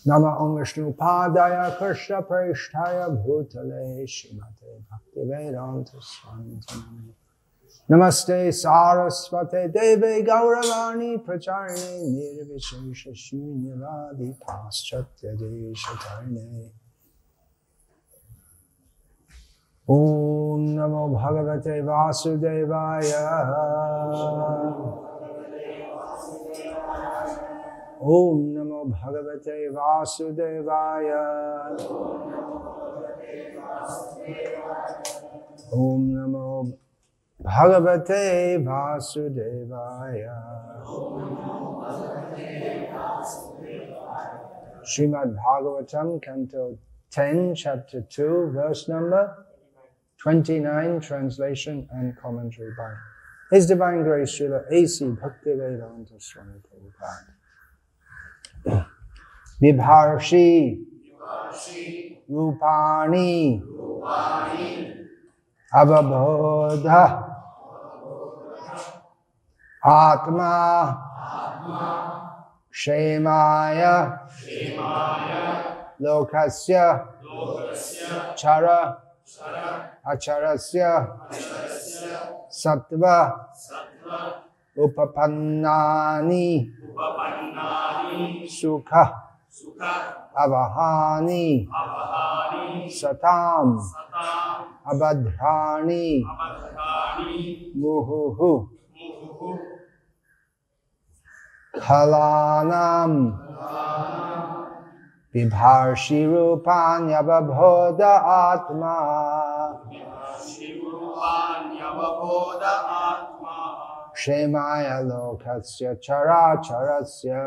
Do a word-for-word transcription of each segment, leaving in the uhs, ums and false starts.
Nama Om Vishnu Padaya Krishna Prasthaya Bhutale Srimate Bhaktivedanta Swami Namane. Namaste Saraswate Deve Gauravani Pracharine Nirvishesha Shunyavadi Paschatya Deshatarne. Om Namo Bhagavate Vasudevaya. Om Namo Bhagavate Vasudevaya. Om Namo Bhagavate Vasudevaya. Srimad Bhagavatam, Canto ten, Chapter two, verse number twenty-nine, translation and commentary by His Divine Grace Srila A C Bhaktivedanta Swami Prabhupada. Vibharshi Rupani Avabodha Atma Shemaya Lokasya Chara Acharasya Sattva Upapannani Sukha Avahani Satam Abadhrani Muhuhu Kalanam Vibharshi Rupanyavabodha Atma Shemaya Lokasya Chara Charasya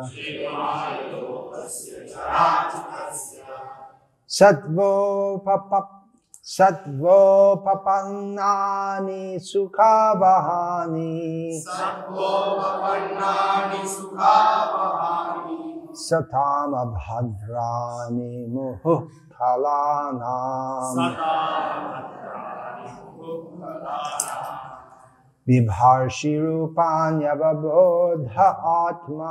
Sattvo Papap Sattvo Papannani Sukhavahani Sattvo Papannani Sukhavahani Satam Abhadrani Muhu Kalanam Vibharshi Rupanyavabodha Atma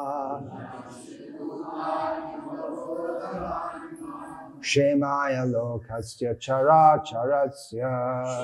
Shemaya Lokasya Chara Charasya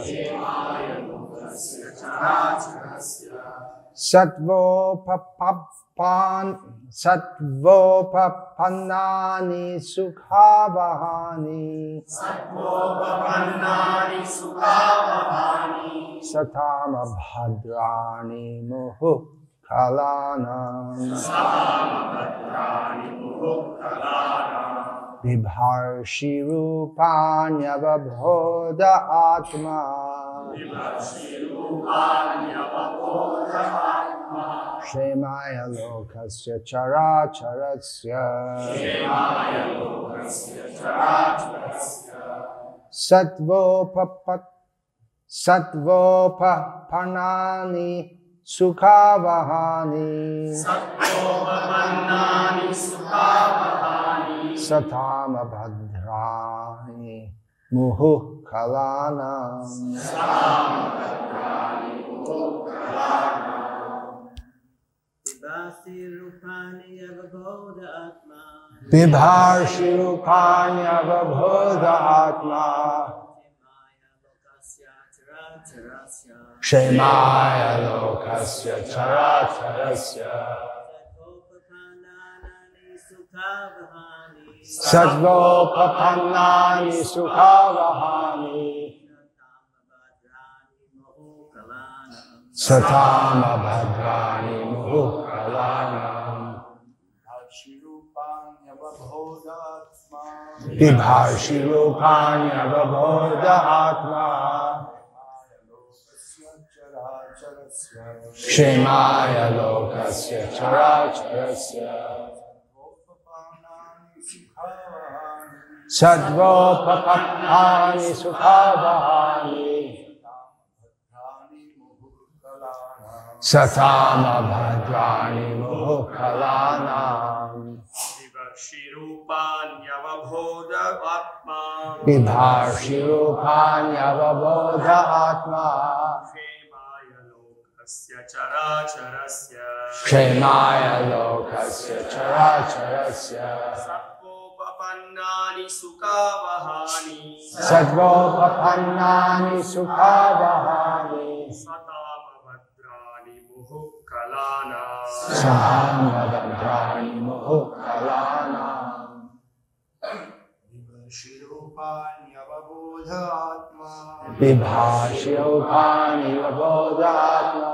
Sattvo Papan Sattvo Papannani Sukhavahani Sattvo Papannani Sukhavahani Satam Abhadrani Muhu Kalanam Satam Abhadrani Muhu Kalanam Vibharshi Rupanyavabodha Atma Vibharshi Rupanyavabodha Atma Shemaya Lokasya Chara Charasya Shemaya Lokasya Chara Charasya Sattvo Papat Sattvo Papannani Sukhavahani Sattvo Papannani Sukhavahani Satam Abhadrani Muhu Kalanam Satam Abhadrani Muhu Kalanam Vibharshi Rupanyavabodha Atma Vibharshi Rupanyavabodha Atma Shemaya Lokasya Chara Charasya Sattvo Papannani Sukhavahani Satam Abhadrani Muhu Kalanam Vibharshi Rupanyavabodha Atma Shemaya Lokasya Chara Charasya Sattvo Papannani Sukhavahani Satam Abhadrani Muhu Kalanam Vibharshi Rupanyavabodha Atma Vibharshi Rupanyavabodha Atma Shemaya Lokasya characharasya Kshemaya lokasya characharasya Satvopapannani sukhavahani Satvopapannani sukhavahani Satamavadrani muhukkalana Sahamavadrani muhukkalana Vibhashirupanyavabodhatma Vibhashiyopani vabodhatma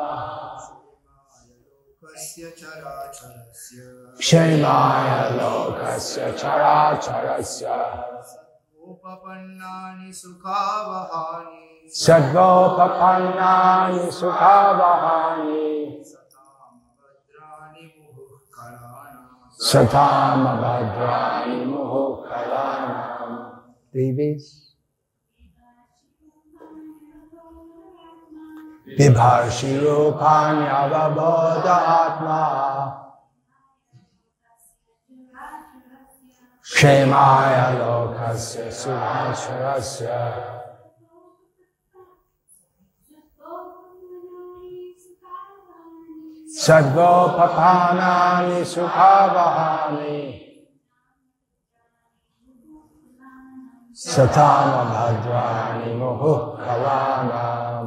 Lokasya characharasya Kshemaya lokasya characharasya Satvopapannani sukhavahani Satvopapannani sukhavahani Satamavadrani muhukkalana Satamavadrani muhukkalana. Devis Vibhashirupanyavabodhatma Kshemaya lokasya characharasya Satvopapannani sukhavahani Satamavadrani muhukkalanam.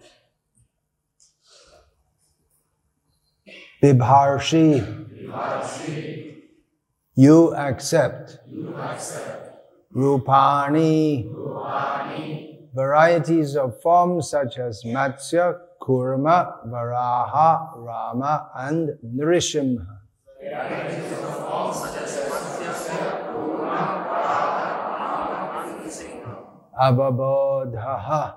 Bibharshi, you accept, Rupani, varieties of forms such as Matsya, Kurma, Varaha, Rama, and Nrsimha. Avabodhaha,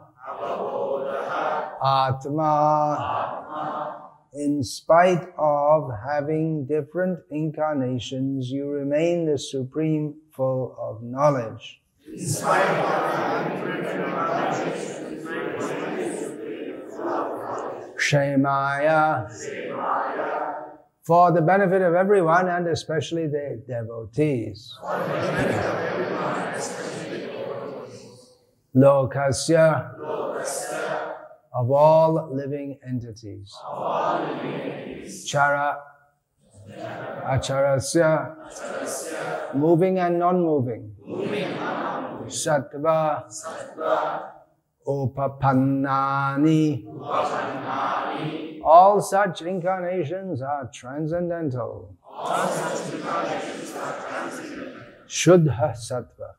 Atma, in spite of having different incarnations, you remain the Supreme, full of knowledge. In spite of having different incarnations, Kshemaya, for the benefit of everyone and especially the devotees. Lokasya, of all living entities. Chara, acharasya, moving and non-moving. Sattva, upapannani. All such incarnations are transcendental. Shuddha sattva.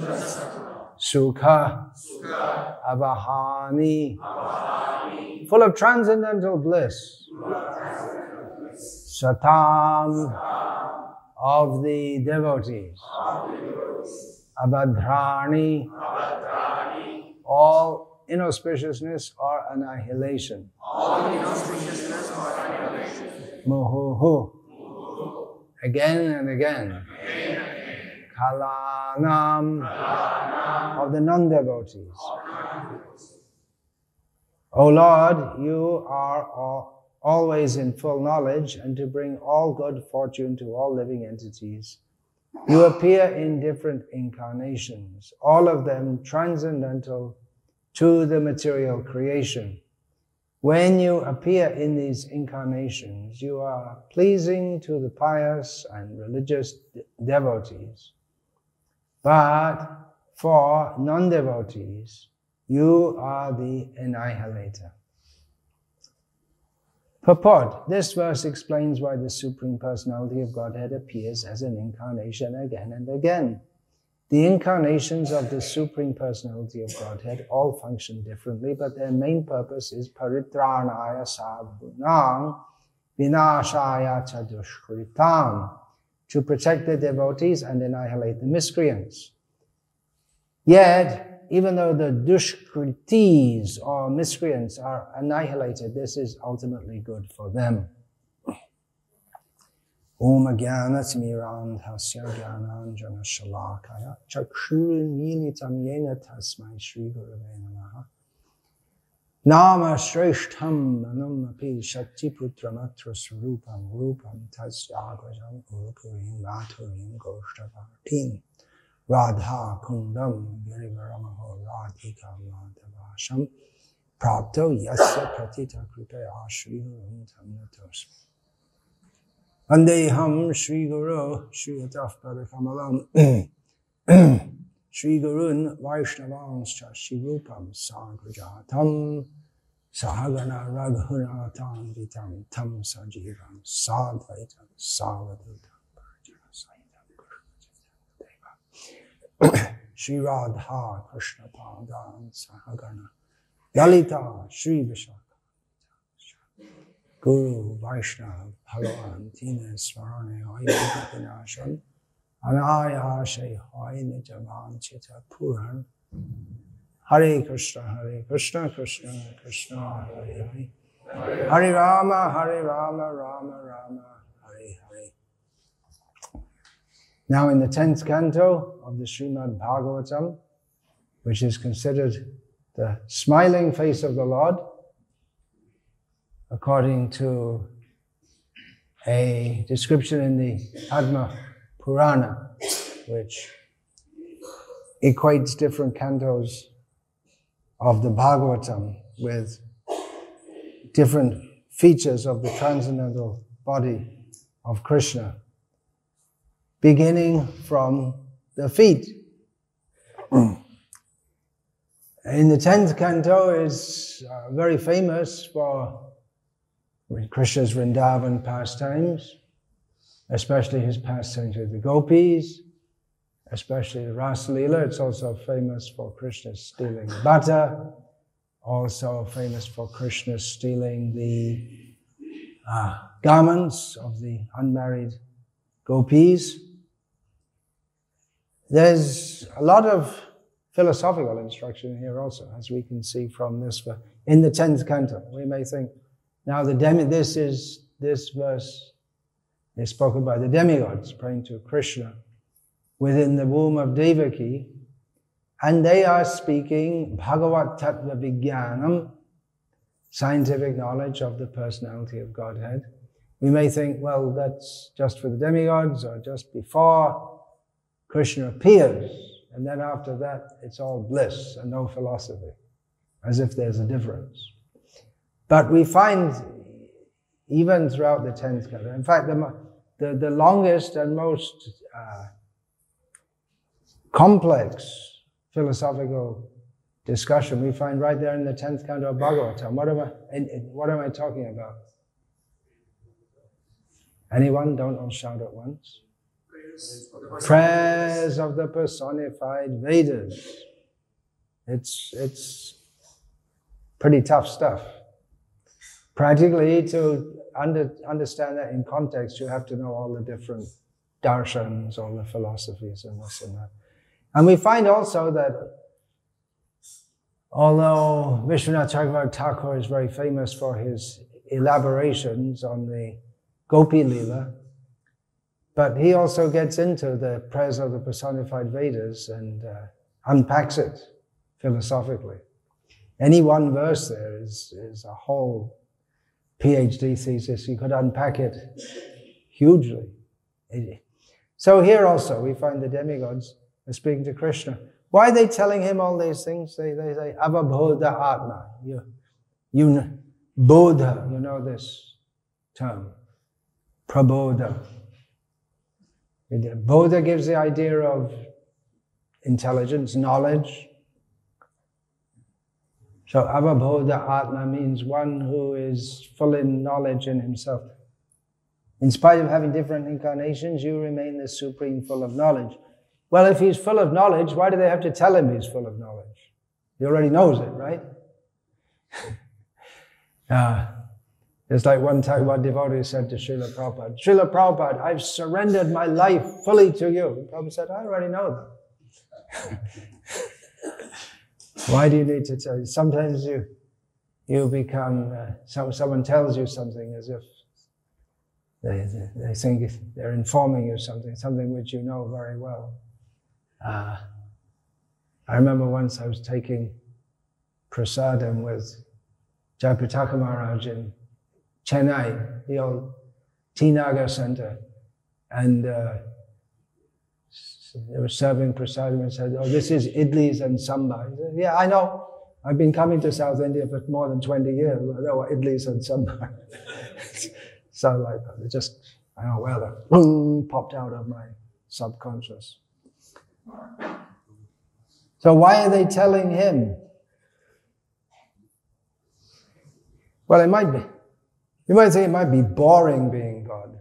Sukha, avahani, full of transcendental bliss. Satam, of the devotees. Abhadrani, all inauspiciousness or annihilation. Muhuhu, again and again. Kalanam, of the non-devotees. O Lord, you are all, always in full knowledge, and to bring all good fortune to all living entities. You appear in different incarnations, all of them transcendental to the material creation. When you appear in these incarnations, you are pleasing to the pious and religious de- devotees. But for non-devotees, you are the annihilator. Purport. This verse explains why the Supreme Personality of Godhead appears as an incarnation again and again. The incarnations of the Supreme Personality of Godhead all function differently, but their main purpose is paritranaya sabhunang vinashaya chadushkritam, to protect the devotees and annihilate the miscreants. Yet, even though the dushkritis or miscreants are annihilated, this is ultimately good for them. Om Jnana Timirandhasya Jnananjana Shalakaya Chakshurmilitam Yena Tasmai Shri Gurave Namaha Nama Shreshtham Manam Api Shakti Putramatra Swarupam Rupam Tasyagrajam Urupurim Vaturim Goshtavatim Radha Kundam Girivaramaho Radhika Madhavasham prapto yasya pratita kripaya Shri Guru Tamnatos. Vandeham Shri Guru Shri Ataf Padakamalam Shri Gurun Vaishnavanscha Shri Rupam Sagrajatam Sahagana Raghunatam Vitam Tam Sajivam Sadvaitam Savadutam Deva Shri Radha Krishna Padam Sahagana Lalita Shri Vishaka Guru Vaishnava Bhagavan Tina Swarane Hoyinashan Anayashe Hoyne Javan Chita Puran Hare Krishna Hare Krishna Krishna Krishna Hare Hare Hare Rama Hare Rama Rama Rama Hare Hare. Now in the tenth canto of the Srimad Bhagavatam, which is considered the smiling face of the Lord, according to a description in the Padma Purana, which equates different cantos of the Bhagavatam with different features of the transcendental body of Krishna, beginning from the feet. In the tenth canto is uh, very famous for Krishna's Vrindavan pastimes, especially his pastimes with the gopis, especially the Rasa Leela. It's also famous for Krishna stealing butter, also famous for Krishna stealing the uh, garments of the unmarried gopis. There's a lot of philosophical instruction here also, as we can see from this verse. In the tenth canto, we may think, now the demi, this is, this verse is spoken by the demigods praying to Krishna within the womb of Devaki, and they are speaking Bhagavat Tattva Vijnanam, scientific knowledge of the personality of Godhead. We may think, well, that's just for the demigods, or just before Krishna appears, and then after that it's all bliss and no philosophy, as if there's a difference. But we find, even throughout the tenth canto, in fact, the, the, the longest and most uh, complex philosophical discussion we find right there in the tenth canto of Bhagavatam. What am I, in, in, what am I talking about? Anyone? Don't all shout at once. Prayers of the personified Vedas. It's, it's pretty tough stuff. Practically, to under, understand that in context, you have to know all the different darshans, all the philosophies and this and that. And we find also that although Vishwanath Chakravarti Thakur is very famous for his elaborations on the Gopi Leela, but he also gets into the prayers of the personified Vedas and uh, unpacks it philosophically. Any one verse there is, is a whole PhD thesis. You could unpack it hugely. So here also we find the demigods are speaking to Krishna. Why are they telling him all these things? They, they say, Avabodha Atma. You, you, Bodha, you know this term. Prabodha. Bodha gives the idea of intelligence, knowledge. So Avabodha Atma means one who is full in knowledge in himself. In spite of having different incarnations, you remain the supreme full of knowledge. Well, if he's full of knowledge, why do they have to tell him he's full of knowledge? He already knows it, right? uh, it's like one time one devotee said to Srila Prabhupada, Srila Prabhupada, I've surrendered my life fully to you. Prabhupada said, I already know that. Why do you need to tell you? Sometimes you you become, uh, some, someone tells you something as if they, they, they think they're informing you something, something which you know very well. Uh, I remember once I was taking prasadam with Jayapataka Maharaj in Chennai, the old T. Nagar Center, and uh, they were serving prasadam and said, oh, this is idlis and sambar. Said, yeah, I know. I've been coming to South India for more than twenty years. I know what Idlis and sambar. So like that. It just, I don't know where that boom, popped out of my subconscious. So why are they telling him? Well, it might be. You might think it might be boring being God.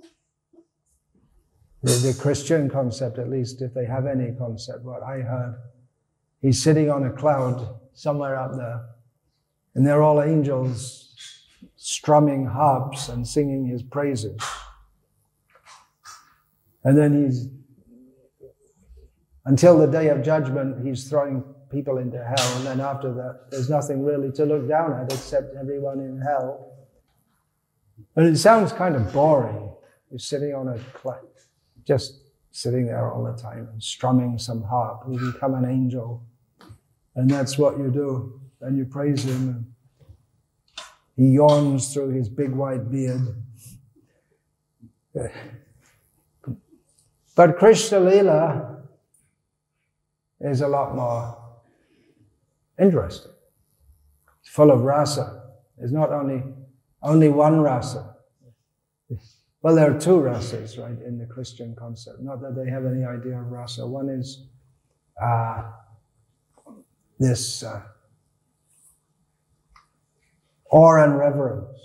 The, the Christian concept, at least, if they have any concept, what I heard, he's sitting on a cloud somewhere up there, and they're all angels strumming harps and singing his praises. And then he's, until the day of judgment, he's throwing people into hell, and then after that, there's nothing really to look down at except everyone in hell. And it sounds kind of boring. You're sitting on a cloud, just sitting there all the time and strumming some harp. You become an angel, and that's what you do. And you praise him. And he yawns through his big white beard. But Krishna Lila is a lot more interesting. It's full of rasa. There's not only only one rasa. Well, there are two rasas, right, in the Christian concept. Not that they have any idea of rasa. One is uh, this uh, awe and reverence.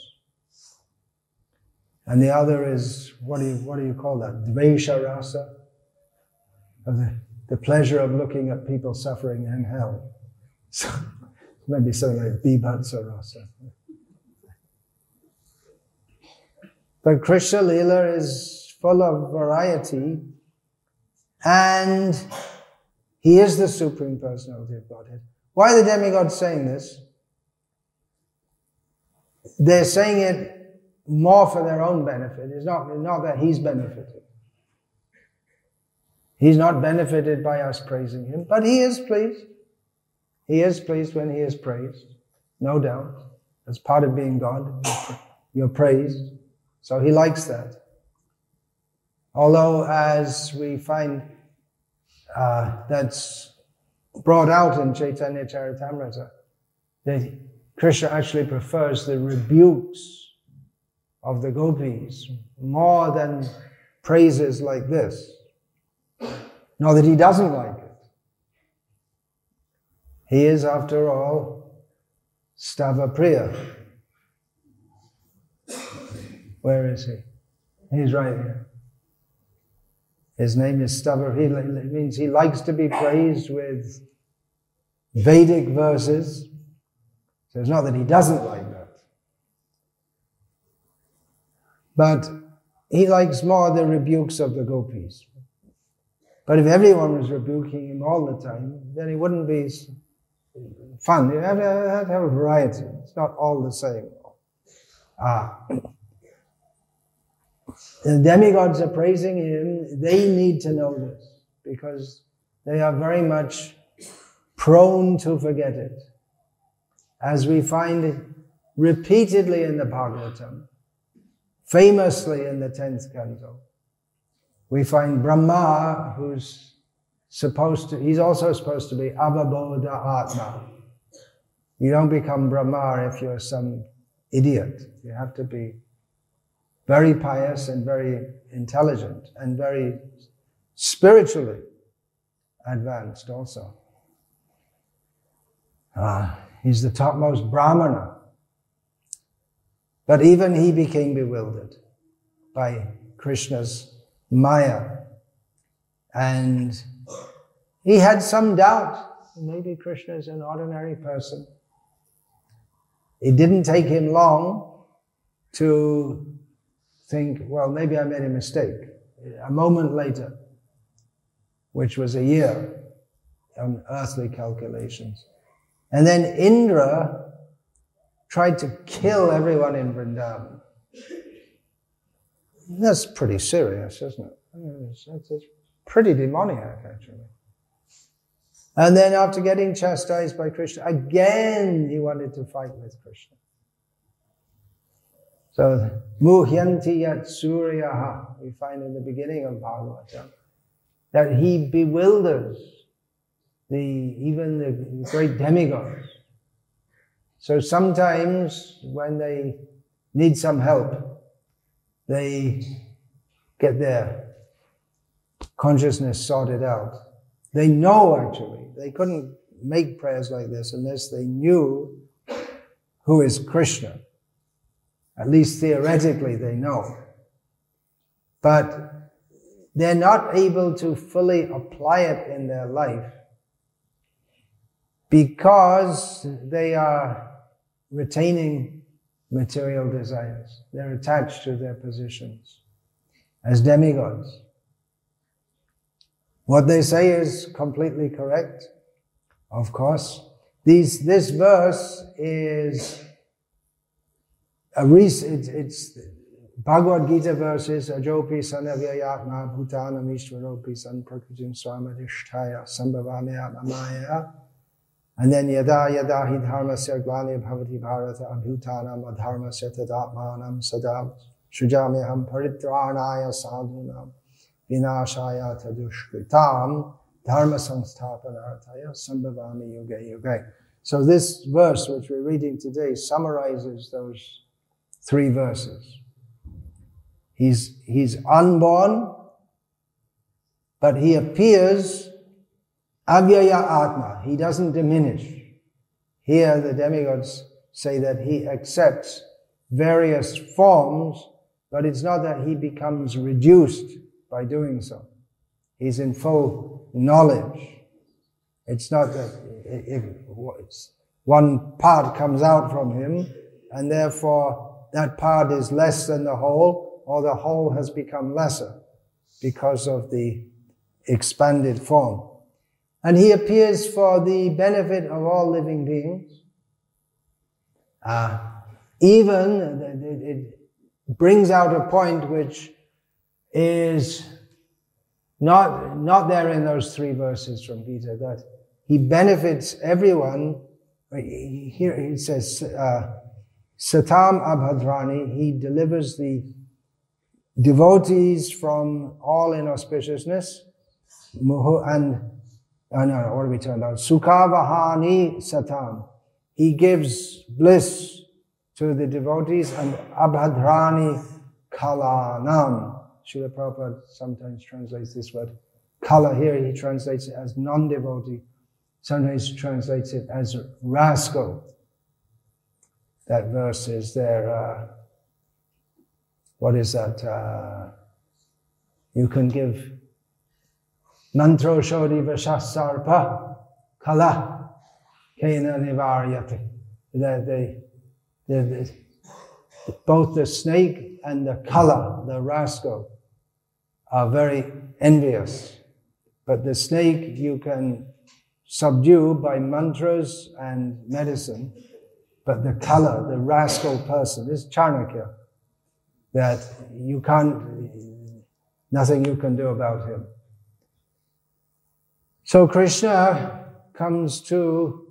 And the other is, what do you, what do you call that? Dvesha rasa? The, the pleasure of looking at people suffering in hell. So, maybe something like Bibhatsa rasa. But Krishna Lila is full of variety, and he is the Supreme Personality of Godhead. Why are the demigods saying this? They're saying it more for their own benefit. It's not, not that he's benefited. He's not benefited by us praising him, but he is pleased. He is pleased when he is praised, no doubt. As part of being God, you're praised. So he likes that. Although, as we find uh, that's brought out in Chaitanya Charitamrita, that Krishna actually prefers the rebukes of the gopis more than praises like this. Not that he doesn't like it. He is, after all, Stava Priya. Where is he? He's right here. His name is Stava. He it means he likes to be praised with Vedic verses. So it's not that he doesn't like that. But he likes more the rebukes of the gopis. But if everyone was rebuking him all the time, then it wouldn't be fun. You have to have a variety. It's not all the same. Ah. The demigods are praising him. They need to know this because they are very much prone to forget it. As we find it repeatedly in the Bhagavatam, famously in the tenth canto, we find Brahma, who's supposed to, he's also supposed to be Avabodha Atma. You don't become Brahma if you're some idiot. You have to be very pious and very intelligent and very spiritually advanced also. Uh, he's the topmost Brahmana. But even he became bewildered by Krishna's Maya. And he had some doubt. Maybe Krishna is an ordinary person. It didn't take him long to think, well, maybe I made a mistake. A moment later, which was a year on earthly calculations. And then Indra tried to kill everyone in Vrindavan. That's pretty serious, isn't it? It's, it's, it's pretty demoniac, actually. And then after getting chastised by Krishna, again he wanted to fight with Krishna. So, muhyanti yat suryaha, we find in the beginning of Bhagavatam, that he bewilders the even the great demigods So sometimes when they need some help, they get their consciousness sorted out. They know actually. They couldn't make prayers like this unless they knew who is Krishna. At least theoretically they know. But they're not able to fully apply it in their life because they are retaining material desires. They're attached to their positions as demigods. What they say is completely correct, of course. These, this verse is a recent, it's, it's Bhagavad Gita verses, Ajopi sanavyayatma bhutana mishvaropi san prakritim swamadhishtaya sambhavamaya mamaya. And then yada yada hi dharmasya glani bhavati bharata abhutanam adharmasya tadatmanam sadam shujamyaham paritranaya sadhunam vinashaya tadushkritam dharma samsthapanarthaya sambhavami yuge yuge. So this verse which we're reading today summarizes those three verses. He's, he's unborn, but he appears avyaya atma. He doesn't diminish. Here the demigods say that he accepts various forms, but it's not that he becomes reduced by doing so. He's in full knowledge. It's not that if one part comes out from him, and therefore that part is less than the whole, or the whole has become lesser because of the expanded form. And he appears for the benefit of all living beings. Uh, even, it, it brings out a point which is not, not there in those three verses from Gita, that he benefits everyone. Here he says, uh, Satam Abhadrani, he delivers the devotees from all inauspiciousness, muhu, and, oh no, what do we turn out? Sukhavahani Satam. He gives bliss to the devotees, and Abhadrani Kalanam. Srila Prabhupada sometimes translates this word. Kala here, he translates it as non-devotee. Sometimes he translates it as rascal. That verse is there. Uh, What is that? Uh, you can give mantro shodhi vashasarpa kala kena nivaryate. They, they, they, both the snake and the kala, the rascal, are very envious. But the snake you can subdue by mantras and medicine. But the kala, the rascal person, this is Chanakya, that you can't, nothing you can do about him. So Krishna comes to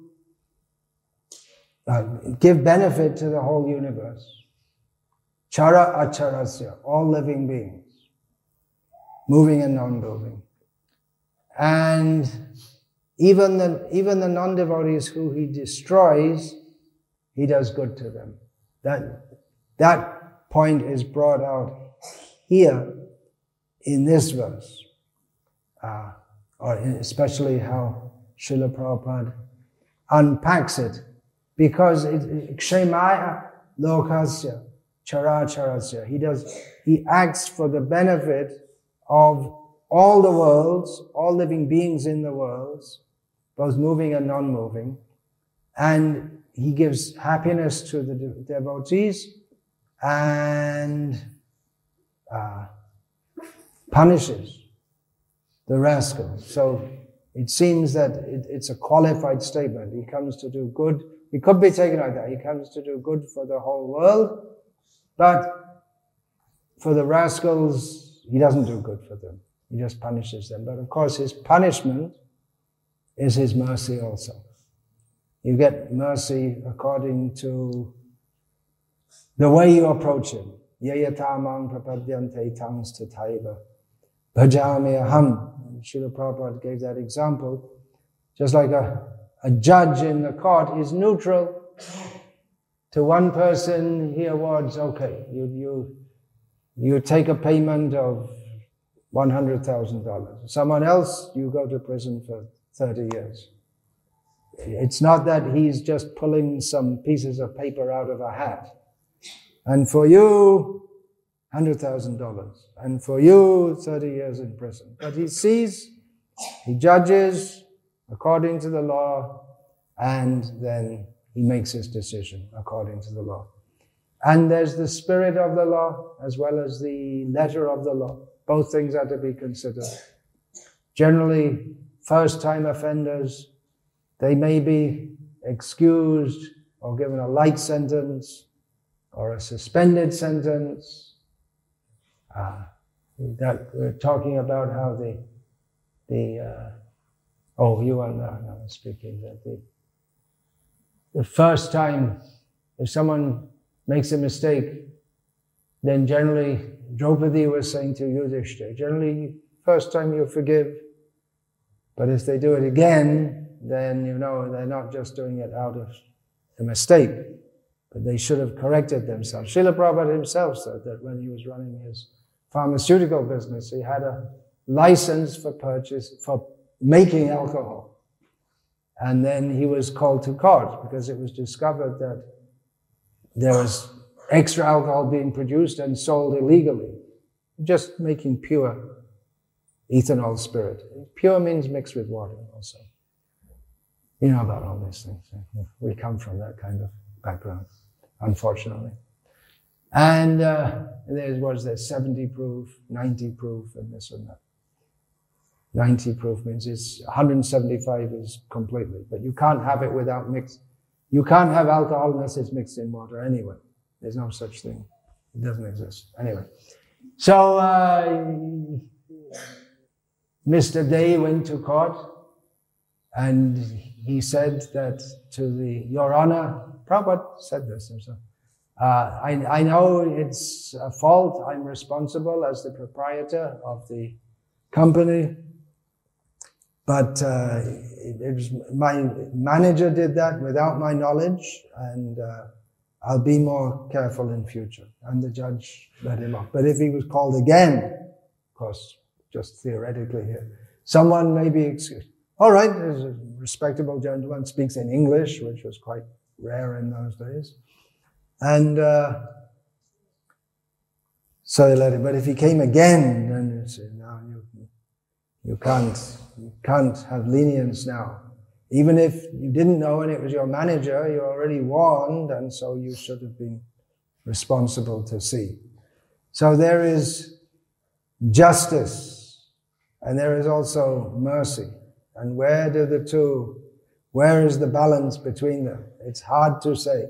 uh, give benefit to the whole universe. Chara acharasya, all living beings, moving and non-moving. And even the, even the non-devotees who he destroys, he does good to them. That, that point is brought out here in this verse, uh, or especially how Srila Prabhupada unpacks it, because it kshemaya lokasya characharasya. He does, he acts for the benefit of all the worlds, all living beings in the worlds, both moving and non-moving, and he gives happiness to the de- devotees and uh, punishes the rascal. So it seems that it, it's a qualified statement. He comes to do good. It could be taken like that. He comes to do good for the whole world, but for the rascals, he doesn't do good for them. He just punishes them. But of course, his punishment is his mercy also. You get mercy according to the way you approach him. Yayatamang prapadyante tangs tataiva bhajami aham. Srila Prabhupada gave that example. Just like a, a judge in the court is neutral, To one person, he awards, okay, you, you, you take a payment of one hundred thousand dollars. Someone else, you go to prison for thirty years. It's not that he's just pulling some pieces of paper out of a hat. And for you, one hundred thousand dollars. And for you, thirty years in prison. But he sees, he judges according to the law, and then he makes his decision according to the law. And there's the spirit of the law as well as the letter of the law. Both things are to be considered. Generally, first-time offenders, they may be excused or given a light sentence or a suspended sentence. Uh, that we're talking about how the the uh, oh you are now no, speaking that the the first time if someone makes a mistake, then generally Draupadi was saying to Yudhishthira, generally first time you forgive, but if they do it again, then you know they're not just doing it out of a mistake, but they should have corrected themselves. Srila Prabhupada himself said that when he was running his pharmaceutical business, he had a license for purchase, for making alcohol. And then he was called to court because it was discovered that there was extra alcohol being produced and sold illegally. Just making pure ethanol spirit. Pure means mixed with water also. You know about all these things. We come from that kind of background, unfortunately. And uh, there was there seventy proof, ninety proof, and this and that. ninety proof means it's one hundred seventy-five is completely, but you can't have it without mix. You can't have alcohol unless it's mixed in water anyway. There's no such thing. It doesn't exist. Anyway. So, uh, Mister Day went to court and he said that to the, Your Honor, Prabhupada said this himself. Uh, I, I know it's a fault. I'm responsible as the proprietor of the company. But uh, it, it was, my manager did that without my knowledge, and uh, I'll be more careful in future. And the judge let him off. But if he was called again, of course, just theoretically here, someone may be excused. All right, there's a respectable gentleman, speaks in English, which was quite rare in those days. And uh, so they let him. But if he came again, then you say, no, you, you can't. You can't have lenience now. Even if you didn't know and it was your manager, you're already warned, and so you should have been responsible to see. So there is justice, and there is also mercy. And where do the two, where is the balance between them? It's hard to say.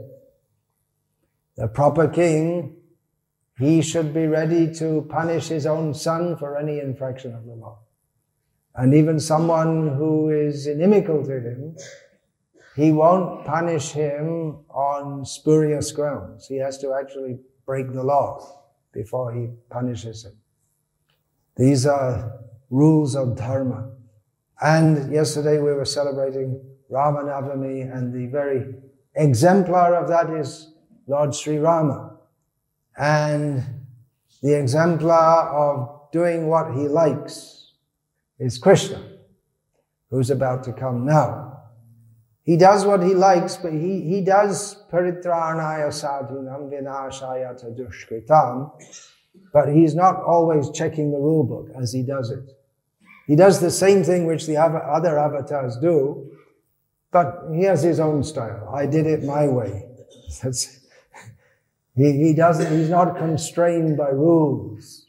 The proper king, he should be ready to punish his own son for any infraction of the law. And even someone who is inimical to him, he won't punish him on spurious grounds. He has to actually break the law before he punishes him. These are rules of dharma. And yesterday we were celebrating Ramanavami, and the very exemplar of that is Lord Sri Rama. And the exemplar of doing what he likes is Krishna, who's about to come now. He does what he likes, but he, he does paritranaya sadhunam vinashaya tadushkritam, but he's not always checking the rule book as he does it. He does the same thing which the other avatars do, but he has his own style. I did it my way. That's, he, he doesn't, he's not constrained by rules.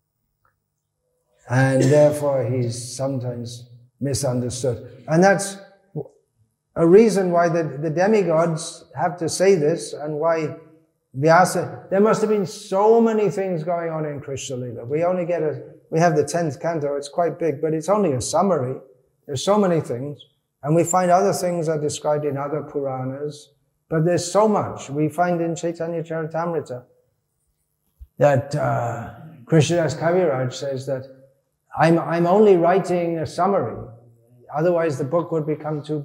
And therefore he's sometimes misunderstood. And that's a reason why the, the demigods have to say this, and why Vyasa, there must have been so many things going on in Krishna Lila. We only get a, we have the tenth canto, it's quite big, but it's only a summary. There's so many things. And we find other things are described in other Puranas, but there's so much. We find in Chaitanya Charitamrita that uh, Krishnadas Kaviraj says that I'm, I'm only writing a summary. Otherwise the book would become too big.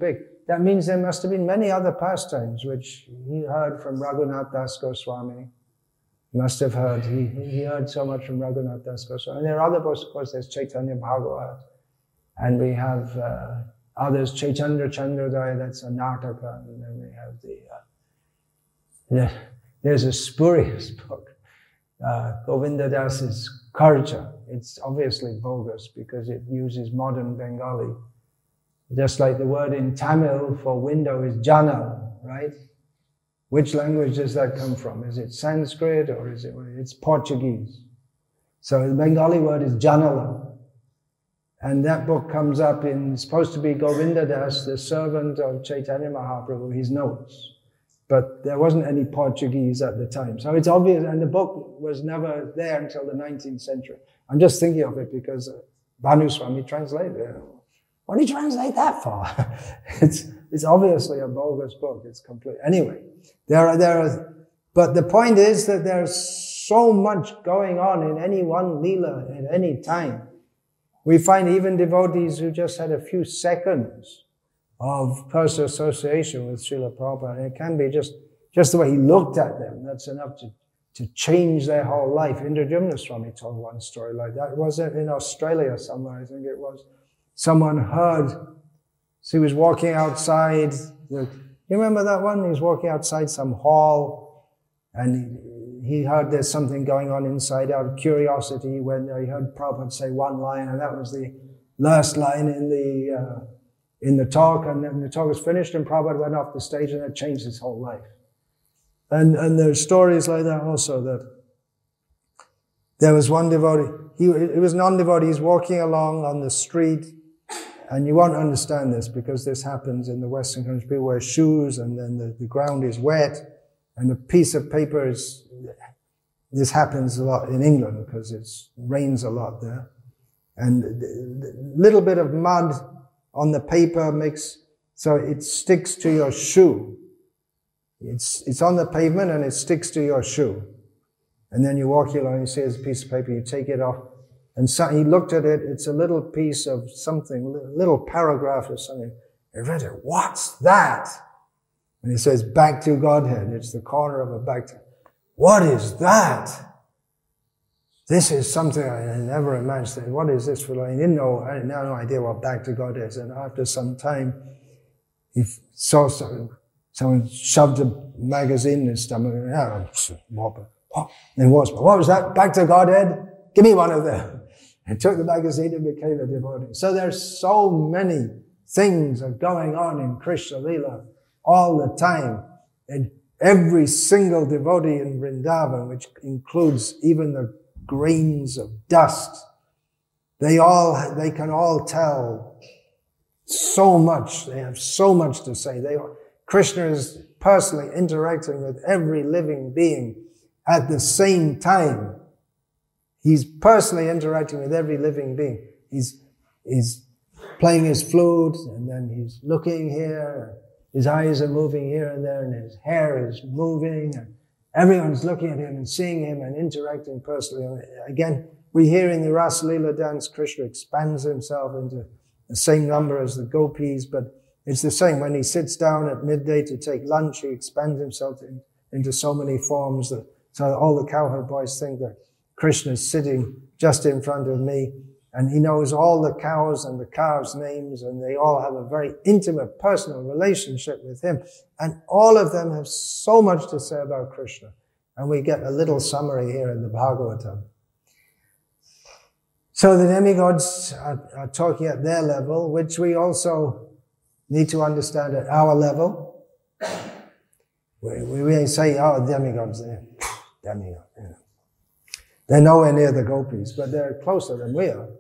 that means there must have been many other pastimes which he heard from Raghunath Das Goswami. He must have heard, he, he heard so much from Raghunath Das Goswami. And there are other books, of course, there's Chaitanya Bhagavat. And we have uh, others, Chaitanya Chandrodaya, that's a Nartaka. And then we have the, uh, the there's a spurious book, uh, Govinda Das's Karja. It's obviously bogus because it uses modern Bengali. Just like the word in Tamil for window is jana, right? Which language does that come from? Is it Sanskrit or is it, it's Portuguese. So the Bengali word is janala. And that book comes up in, supposed to be Govinda Das, the servant of Chaitanya Mahaprabhu, his notes. But there wasn't any Portuguese at the time. So it's obvious, and the book was never there until the nineteenth century. I'm just thinking of it because Bhanu Swami translated it. What did he translate that for? it's, it's obviously a bogus book. It's complete. Anyway, there are, there are, but the point is that there's so much going on in any one Leela at any time. We find even devotees who just had a few seconds of personal association with Srila Prabhupada. And it can be just, just the way he looked at them. That's enough to, to change their whole life. Indradyumna Swami told one story like that. Was it in Australia somewhere? I think it was. Someone heard, so he was walking outside. The, you remember that one? He was walking outside some hall and he, he heard there's something going on inside. Out of curiosity, he went there. He heard Prabhupada say one line, and that was the last line in the uh, in the talk. And then the talk was finished, and Prabhupada went off the stage, and that changed his whole life. And and there's stories like that also. That there was one devotee. He, he was a non-devotee. He's walking along on the street. And you won't understand this because this happens in the Western countries. People wear shoes and then the, the ground is wet and a piece of paper is, this happens a lot in England because it rains a lot there. And a little bit of mud on the paper makes, so it sticks to your shoe. It's, it's on the pavement and it sticks to your shoe. And then you walk along, you see there's a piece of paper, you take it off. And so he looked at it, it's a little piece of something, a little paragraph or something. He read it, what's that? And he says, back to Godhead. It's the corner of a back to, what is that? This is something I never imagined. What is this for? I didn't know, I had no idea what back to Godhead is. And after some time, he saw something, someone shoved a magazine in his stomach. And, oh, what? And what was that? Back to Godhead? Give me one of them. And took the magazine and became a devotee. So there's so many things are going on in Krishna Leela all the time. And every single devotee in Vrindavan, which includes even the grains of dust, they all, they can all tell so much. They have so much to say. They, Krishna is personally interacting with every living being at the same time. He's personally interacting with every living being. He's, he's playing his flute, and then he's looking here, his eyes are moving here and there, and his hair is moving, and everyone's looking at him and seeing him and interacting personally. Again, we hear in the Rasa Leela dance, Krishna expands himself into the same number as the gopis, but it's the same. When he sits down at midday to take lunch, he expands himself in, into so many forms that, so all the cowherd boys think that Krishna is sitting just in front of me, and he knows all the cows and the calves' names, and they all have a very intimate, personal relationship with him. And all of them have so much to say about Krishna. And we get a little summary here in the Bhagavatam. So the demigods are, are talking at their level, which we also need to understand at our level. We, we, we say, oh, demigods, they're demigods, you know. They're nowhere near the gopis, but they're closer than we are.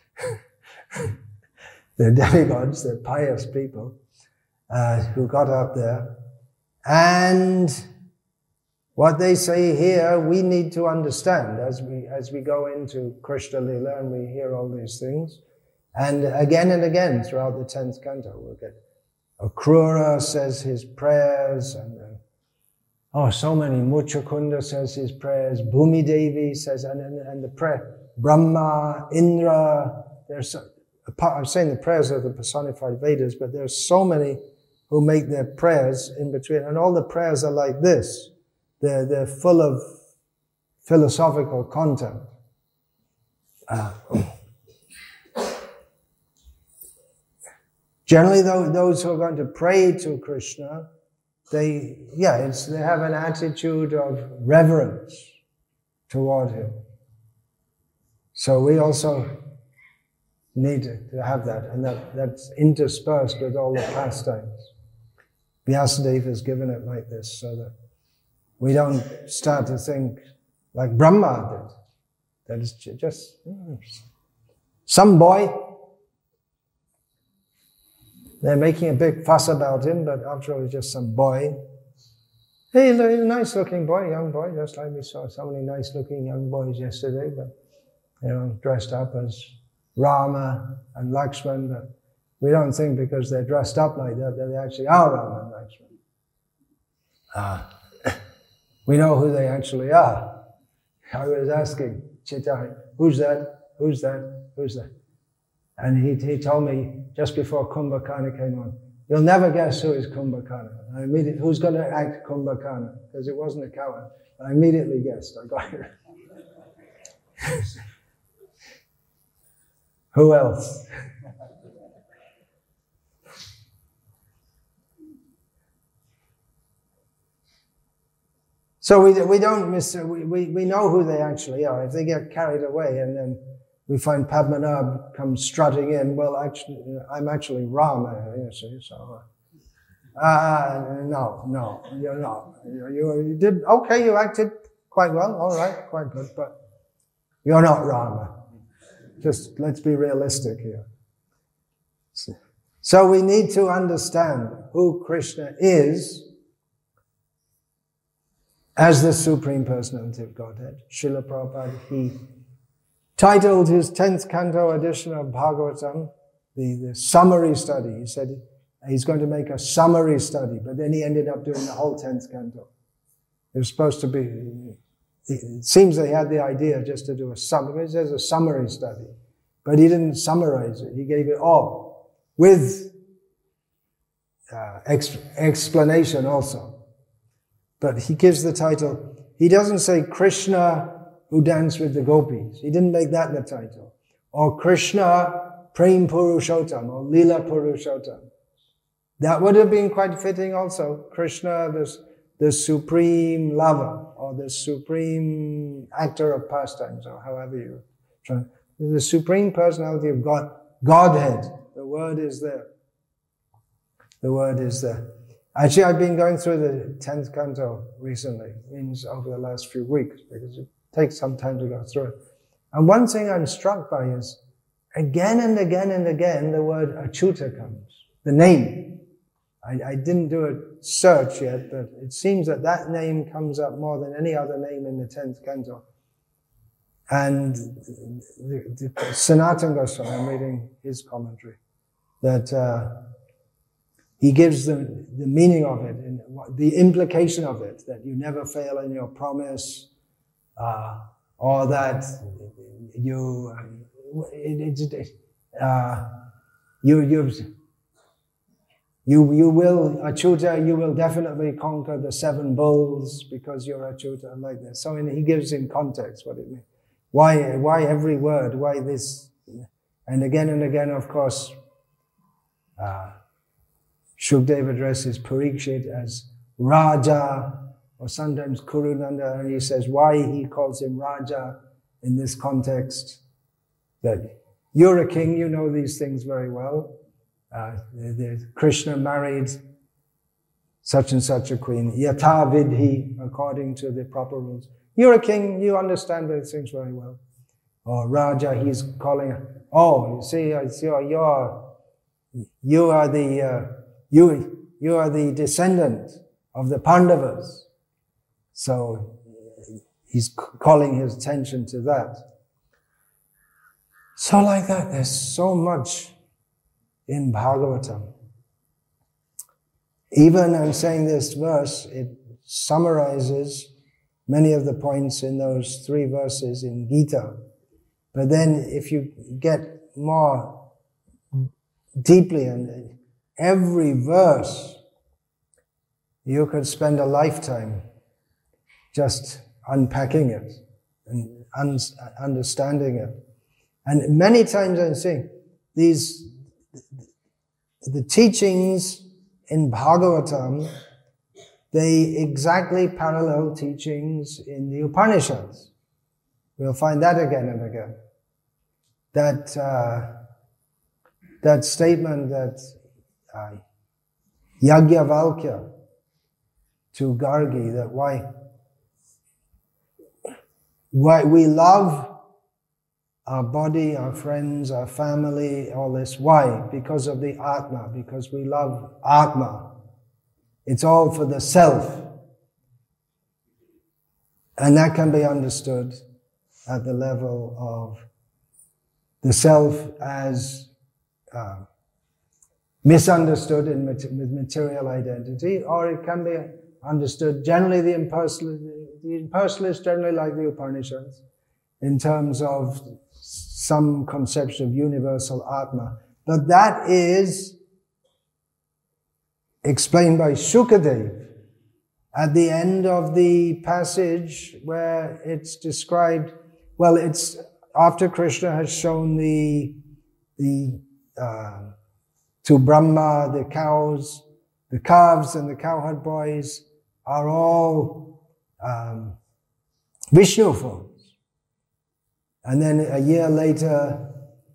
They're demigods, they're pious people uh, who got up there. And what they say here, we need to understand as we as we go into Krishna Leela and we hear all these things. And again and again throughout the tenth canto, we'll get Akrura says his prayers, and uh, oh, so many. Muchakunda says his prayers. Bhumi Devi says, and, and, and the prayer. Brahma, Indra. There's, so, I'm saying the prayers are the personified Vedas, but there's so many who make their prayers in between, and all the prayers are like this. They're, they're full of philosophical content. Uh, generally, though, those who are going to pray to Krishna, they, yeah, it's, they have an attitude of reverence toward him. So we also need to have that, and that, that's interspersed with all the pastimes. Vyasadeva has given it like this, so that we don't start to think like Brahma did. That is just some boy. They're making a big fuss about him, but after all, he's just some boy. Hey, he's a nice looking boy, young boy, just like we saw so many nice looking young boys yesterday, but, you know, dressed up as Rama and Lakshman, but we don't think because they're dressed up like that, that they actually are Rama and Lakshman. Ah. We know who they actually are. I was asking Chitai, who's that? Who's that? Who's that? And he, he told me just before Kumbhakarna came on, you'll never guess who is Kumbhakarna. I immediately, who's going to act Kumbhakarna? Because it wasn't a coward. I immediately guessed. I got it. Who else? So we we don't miss, we, we, we know who they actually are. If they get carried away and then we find Padmanabh comes strutting in, well, actually, I'm actually Rama, you see, so. Uh, no, no, you're not. You, you, you did, okay, you acted quite well, all right, quite good, but you're not Rama. Just let's be realistic here. So we need to understand who Krishna is as the Supreme Personality of Godhead. Srila Prabhupada, he titled his tenth canto edition of Bhagavatam, the, the summary study. He said he's going to make a summary study, but then he ended up doing the whole tenth canto. It was supposed to be, it seems they had the idea just to do a summary. It says a summary study, but he didn't summarize it. He gave it all with uh, ex- explanation also. But he gives the title, he doesn't say Krishna who danced with the gopis. He didn't make that the title. Or Krishna Prem Purushottam or Lila Purushottam. That would have been quite fitting also. Krishna, the, the supreme lover or the supreme actor of pastimes or however you try. The supreme personality of God, Godhead. The word is there. The word is there. Actually, I've been going through the tenth canto recently, means over the last few weeks, because it takes some time to go through it. And one thing I'm struck by is, again and again and again, the word Achyuta comes, the name. I, I didn't do a search yet, but it seems that that name comes up more than any other name in the tenth canto. And the, the Sanatana Goswami, I'm reading his commentary, that uh, he gives the, the meaning of it, and the implication of it, that you never fail in your promise, uh, or that you, it, it, it, uh, you, you, you, you will, Achyuta, you will definitely conquer the seven bulls because you're Achyuta, like that. So he gives in context what it means. Why, why every word? Why this? And again and again, of course, uh, Shukdev addresses Parikshit as Raja, or sometimes Kurunanda, and he says why he calls him Raja in this context. That you're a king, you know these things very well. Uh, the, the Krishna married such and such a queen, Yatha Vidhi, according to the proper rules. You're a king, you understand these things very well. Or Raja, he's calling, oh, you see, you're, you're, you are the, uh, You, you are the descendant of the Pandavas. So he's calling his attention to that. So like that, there's so much in Bhagavatam. Even I'm saying this verse, it summarizes many of the points in those three verses in Gita. But then if you get more deeply, and every verse you could spend a lifetime just unpacking it and un- understanding it. And many times I'm saying, these, the teachings in Bhagavatam, they exactly parallel teachings in the Upanishads. We'll find that again and again. That, uh, that statement that uh, Yajnavalkya to Gargi, that why, why we love our body, our friends, our family, all this. Why? Because of the Atma, because we love Atma. It's all for the self. And that can be understood at the level of the self as uh, misunderstood in material identity, or it can be understood, generally the impersonalist, the impersonalist generally like the Upanishads, in terms of some conception of universal Atma. But that is explained by Shukadev at the end of the passage where it's described, well, it's after Krishna has shown the, the uh, to Brahma, the cows, the calves and the cowherd boys are all um, Vishnu forms. And then a year later,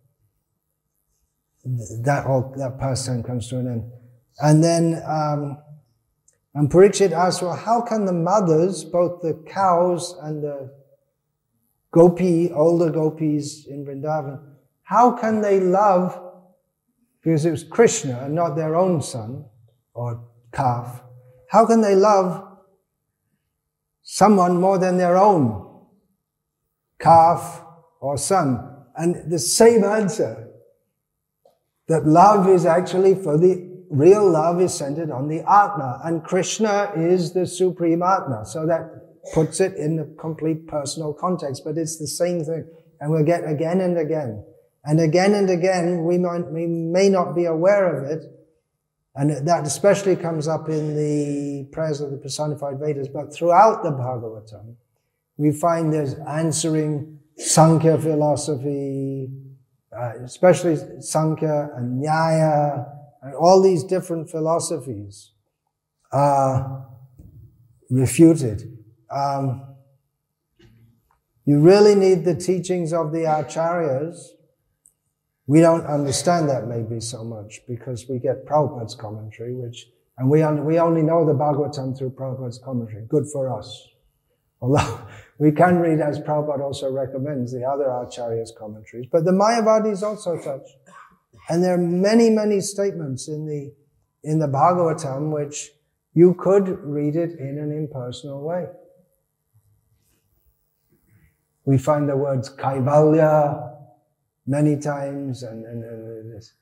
that all, that pastime comes to an end. And then, um, and Parikshit asks, well, how can the mothers, both the cows and the gopi, older gopis in Vrindavan, how can they love, because it was Krishna and not their own son or calf, how can they love someone more than their own calf or son? And the same answer, that love is actually for the, real love is centered on the Atma, and Krishna is the supreme Atma. So that puts it in a complete personal context, but it's the same thing. And we'll get again and again. And again and again, we might, we may not be aware of it, and that especially comes up in the prayers of the personified Vedas, but throughout the Bhagavatam, we find there's answering Sankhya philosophy, uh, especially Sankhya and Nyaya, and all these different philosophies are refuted. Um, you really need the teachings of the Acharyas. We don't understand that maybe so much because we get Prabhupada's commentary, which, and we, un, we only know the Bhagavatam through Prabhupada's commentary. Good for us. Although we can read, as Prabhupada also recommends, the other Acharyas' commentaries. But the Mayavadis also touch. And there are many, many statements in the, in the Bhagavatam which you could read it in an impersonal way. We find the words Kaivalya many times, and, and, and this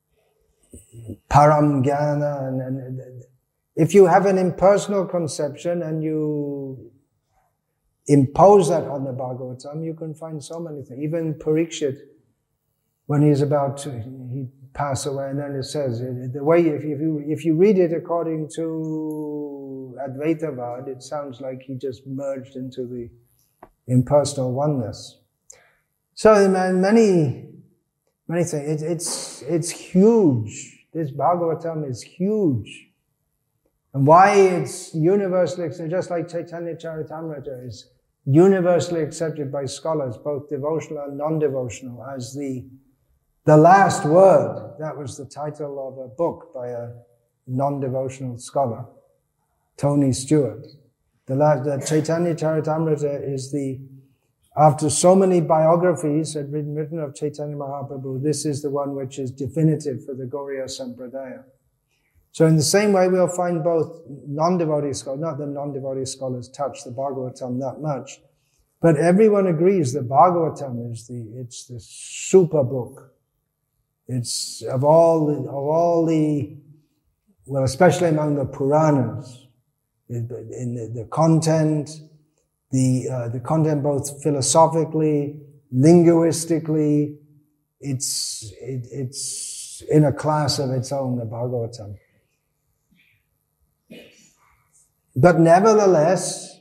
Param Jnana, and, and, and if you have an impersonal conception and you impose that on the Bhagavatam, you can find so many things. Even Parikshit, when he's about to he pass away, and then it says, the way, if you, if you read it according to Advaitavad, it sounds like he just merged into the impersonal oneness. So many, many things. It, it's, it's huge. This Bhagavatam is huge. And why it's universally accepted, just like Chaitanya Charitamrita is universally accepted by scholars, both devotional and non-devotional, as the, the last word. That was the title of a book by a non-devotional scholar, Tony Stewart. The, last, the Chaitanya Charitamrita is the, after so many biographies had been written of Chaitanya Mahaprabhu, this is the one which is definitive for the Gauriya Sampradaya. So in the same way, we'll find both non-devotee scholars, not that non-devotee scholars touch the Bhagavatam that much, but everyone agrees that Bhagavatam is the, it's the super book. It's of all the, of all the, well, especially among the Puranas, in the, the content, the, uh, the content both philosophically, linguistically, it's, it, it's in a class of its own, the Bhagavatam. But nevertheless,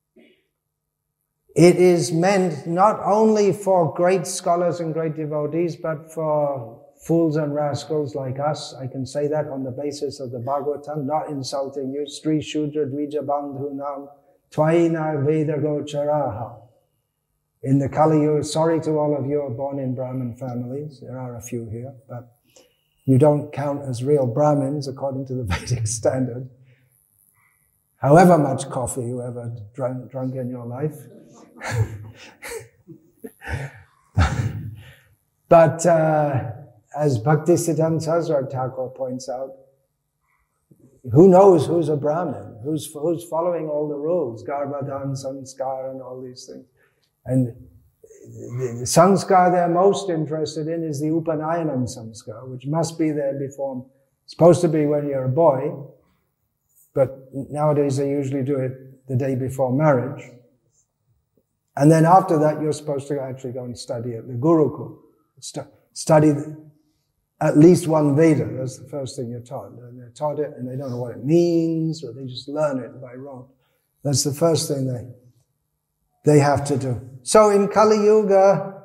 it is meant not only for great scholars and great devotees, but for fools and rascals like us. I can say that on the basis of the Bhagavatam, not insulting you. Sri Shudra Dvija Bandhunam Twaina Veda Gocharaha. In the Kali Yuga, sorry to all of you who are born in Brahmin families. There are a few here, but you don't count as real Brahmins according to the Vedic standard. However much coffee you ever drunk, drunk in your life. But uh, as Bhaktisiddhanta Saraswati Thakur points out, who knows who's a Brahmin? Who's, who's following all the rules? Garbhadan, Sanskar, and all these things. And the, the Sanskar they're most interested in is the Upanayanam Sanskar, which must be there before, supposed to be when you're a boy, but nowadays they usually do it the day before marriage. And then after that, you're supposed to actually go and study at the Gurukul. St- study the, at least one Veda. That's the first thing you're taught. And they're taught it, and they don't know what it means, or they just learn it by rote. That's the first thing they they have to do. So in Kali Yuga,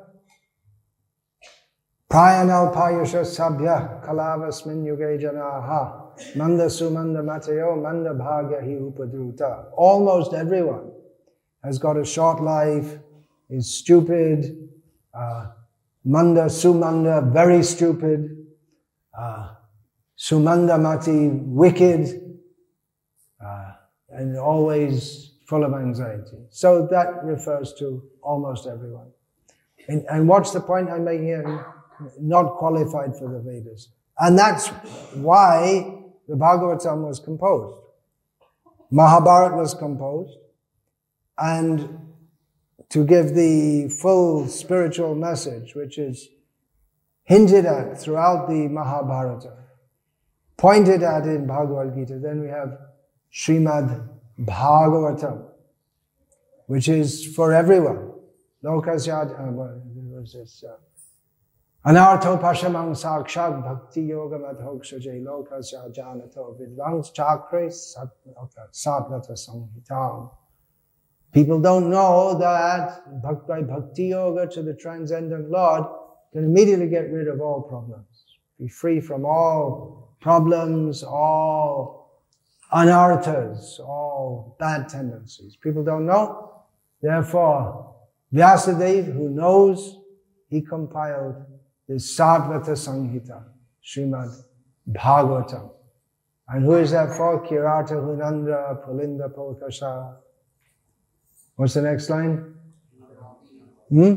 Prayanal Payasha Sabhya Kalavasmin Yuge Janaha Manda Sumanda Mateo Manda Bhagya Hi Upadruta. Almost everyone has got a short life, is stupid, uh, Manda Sumanda, very stupid, uh, Sumanda Mati, wicked, uh, and always full of anxiety. So that refers to almost everyone. And, and what's the point I'm making here? Not qualified for the Vedas. And that's why the Bhagavatam was composed. Mahabharata was composed. And to give the full spiritual message, which is hinted at throughout the Mahabharata, pointed at in Bhagavad Gita, then we have Srimad Bhagavatam, which is for everyone. Lokasya, uh, what was this? Uh, Anartho pashamang sakshat bhakti yoga madhokshaje lokasya janato vidvans chakre satvata samhitam. People don't know that by bhakti yoga to the transcendent Lord can immediately get rid of all problems. Be free from all problems, all anarthas, all bad tendencies. People don't know. Therefore, Vyasadeva, who knows, he compiled this Satvata Sanghita, Srimad Bhagavatam. And who is that for? Kirata Hunandra Pulinda Polkasha. What's the next line? Hmm?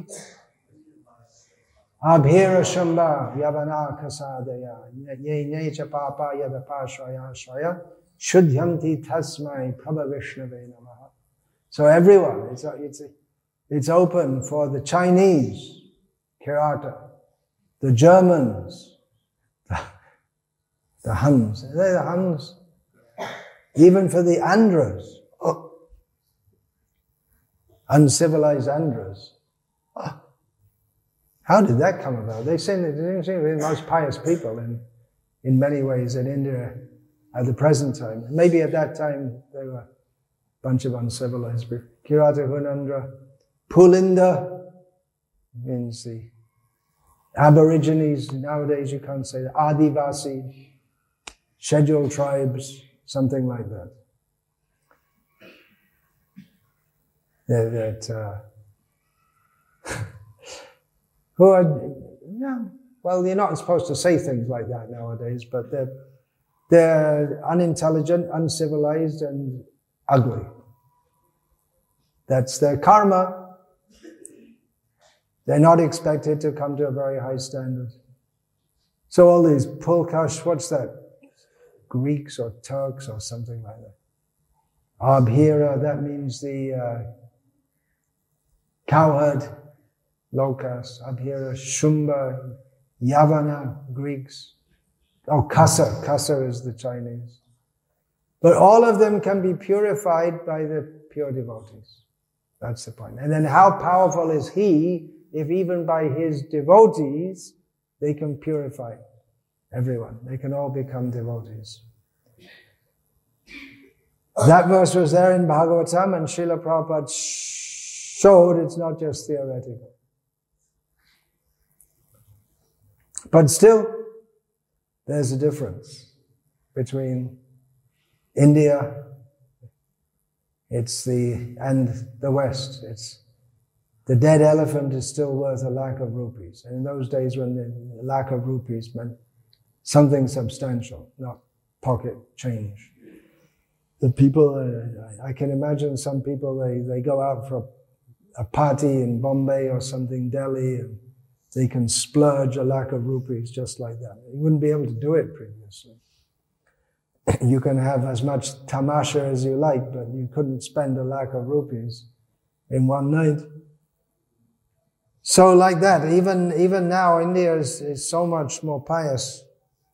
Abhira Shamba Yavana Kasadaya Ye Necha Papa Yadapa Shwaya Shwaya Shudhyanti Tasmai Prabha Vishnave Namaha. So everyone, it's, a, it's, a, it's open for the Chinese, Kirata, the Germans, the, the Huns. Are they the Huns? Even for the Andhras, oh, uncivilized Andhras. Oh, how did that come about? They seem, they seem to be the most pious people in, in many ways in India at the present time. Maybe at that time they were a bunch of uncivilized people. Kirata Hunandra. Pulinda means the Aborigines. Nowadays you can't say that. Adivasi, scheduled tribes, something like that. That, uh, who are, yeah, well, you're not supposed to say things like that nowadays, but they're They're unintelligent, uncivilized, and ugly. That's their karma. They're not expected to come to a very high standard. So all these Pulkash, what's that? Greeks or Turks or something like that. Abhira, that means the uh, cowherd, Lokas. Abhira, Shumba, Yavana, Greeks. Oh, Kasa. Kasa is the Chinese. But all of them can be purified by the pure devotees. That's the point. And then how powerful is he if even by his devotees they can purify everyone. They can all become devotees. That verse was there in Bhagavatam, and Srila Prabhupada showed it's not just theoretical. But still, there's a difference between India, it's the, and the West. It's the dead elephant is still worth a lakh of rupees. And in those days when the lakh of rupees meant something substantial, not pocket change. The people, uh, I can imagine some people, they, they go out for a, a party in Bombay or something, Delhi, and they can splurge a lakh of rupees just like that. You wouldn't be able to do it previously. You can have as much tamasha as you like, but you couldn't spend a lakh of rupees in one night. So like that, even, even now, India is, is so much more pious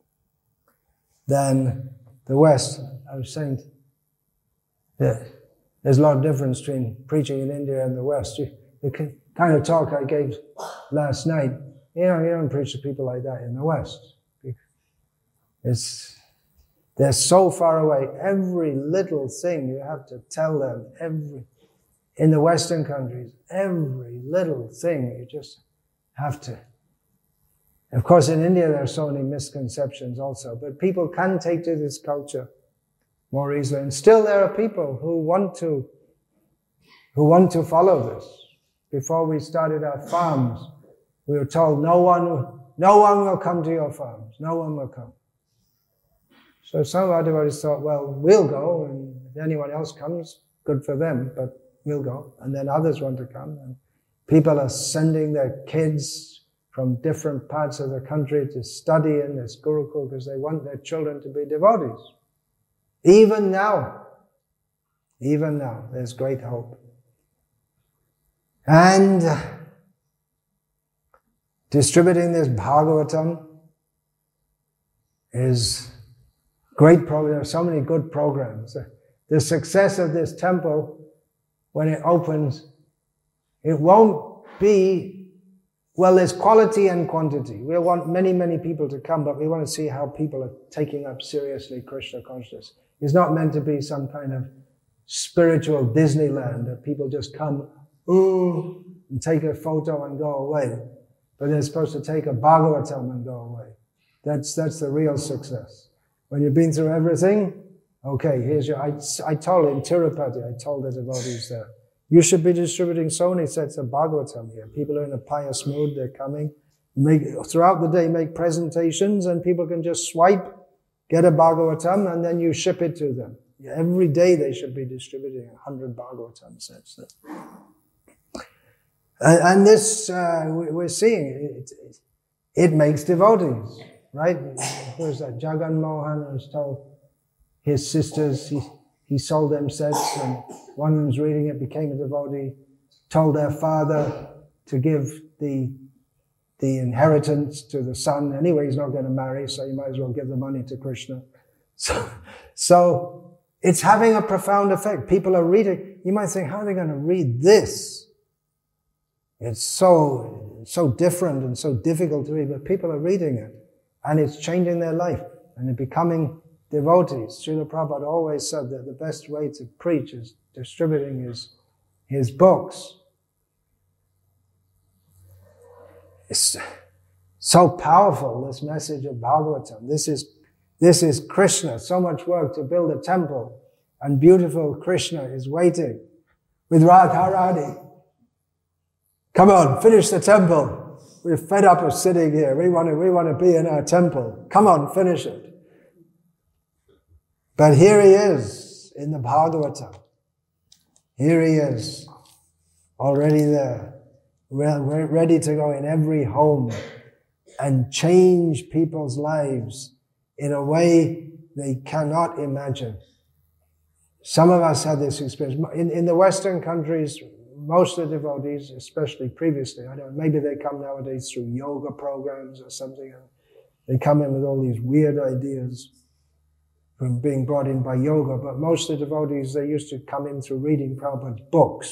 than the West. I was saying, yeah, there's a lot of difference between preaching in India and the West. You, the kind of talk I gave last night, you know, you don't preach to people like that in the West. It's, they're so far away. Every little thing you have to tell them. Every, in the Western countries, every little thing you just have to. Of course, in India there are so many misconceptions also, but people can take to this culture more easily. And still there are people who want to, who want to follow this. Before we started our farms, we were told no one, no one will come to your farms. No one will come. So some of our devotees thought, well, we'll go, and if anyone else comes, good for them, but we'll go. And then others want to come. And people are sending their kids from different parts of the country to study in this Gurukul because they want their children to be devotees. Even now, even now, there's great hope. And distributing this Bhagavatam is great program. There are so many good programs. The success of this temple, when it opens, it won't be, well, there's quality and quantity. We want many, many people to come, but we want to see how people are taking up seriously Krishna consciousness. It's not meant to be some kind of spiritual Disneyland that people just come, ooh, and take a photo and go away. But they're supposed to take a Bhagavatam and go away. That's, that's the real success. When you've been through everything, okay, here's your, I, I told in Tirupati, I told the devotees there, you should be distributing so many sets of Bhagavatam here. People are in a pious mood, they're coming. Make, throughout the day, make presentations, and people can just swipe, get a Bhagavatam, and then you ship it to them. Every day they should be distributing a hundred Bhagavatam sets. And, and this, uh, we're seeing, it, it, it makes devotees, right? Who's that? Jagan Mohan was told his sisters, he, he sold them sets, and one of them's reading it, became a devotee, told their father to give the the inheritance to the son. Anyway, he's not going to marry, so you might as well give the money to Krishna. So, so it's having a profound effect. People are reading. You might think, how are they going to read this? It's so, so different and so difficult to read, but people are reading it, and it's changing their life, and they're becoming devotees. Srila Prabhupada always said that the best way to preach is distributing his, his books. It's so powerful, this message of Bhagavatam. This is, this is Krishna. So much work to build a temple, and beautiful Krishna is waiting with Radharani. Come on, finish the temple. We're fed up of sitting here. We want to, we want to be in our temple. Come on, finish it. But here he is in the Bhagavatam. Here he is, already there. We're, we're ready to go in every home and change people's lives in a way they cannot imagine. Some of us had this experience. In, in the Western countries, most of the devotees, especially previously, I don't know, maybe they come nowadays through yoga programs or something. They come in with all these weird ideas from being brought in by yoga, but most of the devotees, they used to come in through reading Prabhupada's books.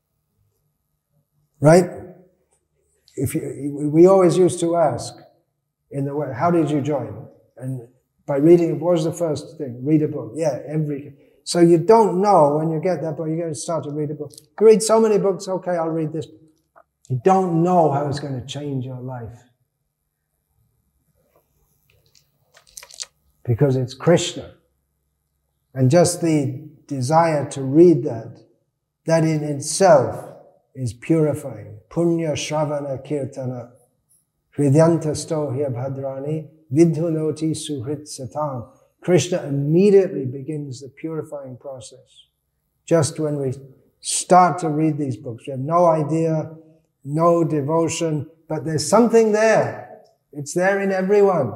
Right? If you, we always used to ask in the way, how did you join? And by reading, what was the first thing? Read a book. Yeah, every. So you don't know when you get that book, you're going to start to read a book. You read so many books, okay, I'll read this. You don't know how it's going to change your life. Because it's Krishna. And just the desire to read that, that in itself is purifying. Punya Shravana Kirtana Hridyanta Stohya Bhadrani Vidhunoti Suhrit Satam. Krishna immediately begins the purifying process. Just when we start to read these books, we have no idea, no devotion, but there's something there. It's there in everyone.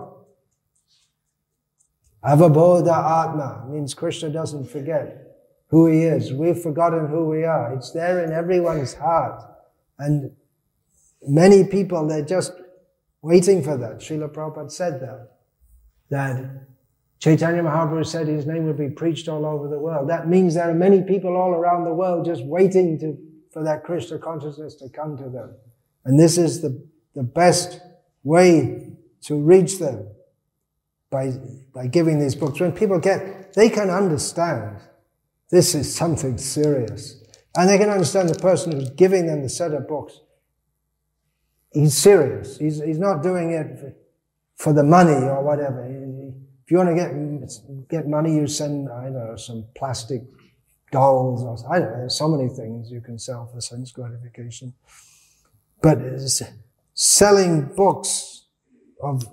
Avabodha Atma means Krishna doesn't forget who he is. We've forgotten who we are. It's there in everyone's heart. And many people, they're just waiting for that. Srila Prabhupada said that. That Chaitanya Mahaprabhu said his name would be preached all over the world. That means there are many people all around the world just waiting to, for that Krishna consciousness to come to them. And this is the, the best way to reach them. By, by giving these books. When people get, they can understand this is something serious. And they can understand the person who's giving them the set of books. He's serious. He's, he's not doing it for, for the money or whatever. If you want to get, get money, you send, I don't know, some plastic dolls or, I don't know, there's so many things you can sell for sense gratification. But it's selling books of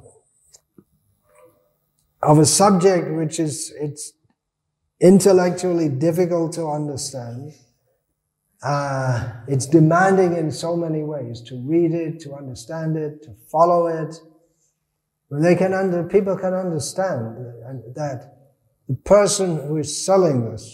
of a subject which is, it's intellectually difficult to understand. Uh, it's demanding in so many ways to read it, to understand it, to follow it. But they can under, people can understand that the person who is selling this,